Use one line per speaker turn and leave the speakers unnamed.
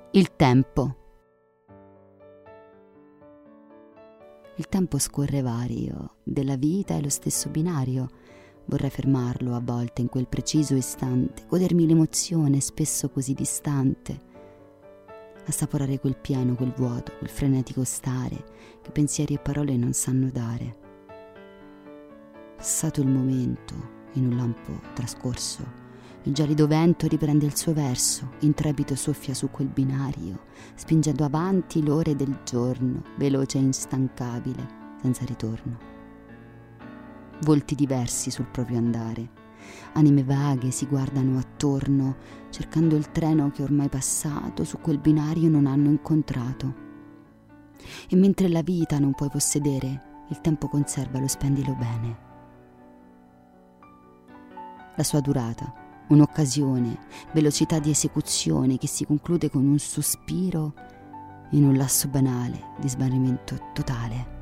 Il tempo. Il tempo scorre vario, della vita è lo stesso binario. Vorrei fermarlo a volte in quel preciso istante, godermi l'emozione spesso così distante, assaporare quel pieno, quel vuoto, quel frenetico stare che pensieri e parole non sanno dare. Passato il momento, in un lampo trascorso, il gelido vento riprende il suo verso, intrepido soffia su quel binario, spingendo avanti le ore del giorno, veloce e instancabile, senza ritorno. Volti diversi sul proprio andare, anime vaghe si guardano attorno, cercando il treno che ormai passato su quel binario non hanno incontrato. E mentre la vita non puoi possedere, il tempo conserva, lo spendilo bene. La sua durata, un'occasione, velocità di esecuzione che si conclude con un sospiro in un lasso banale di smarrimento totale.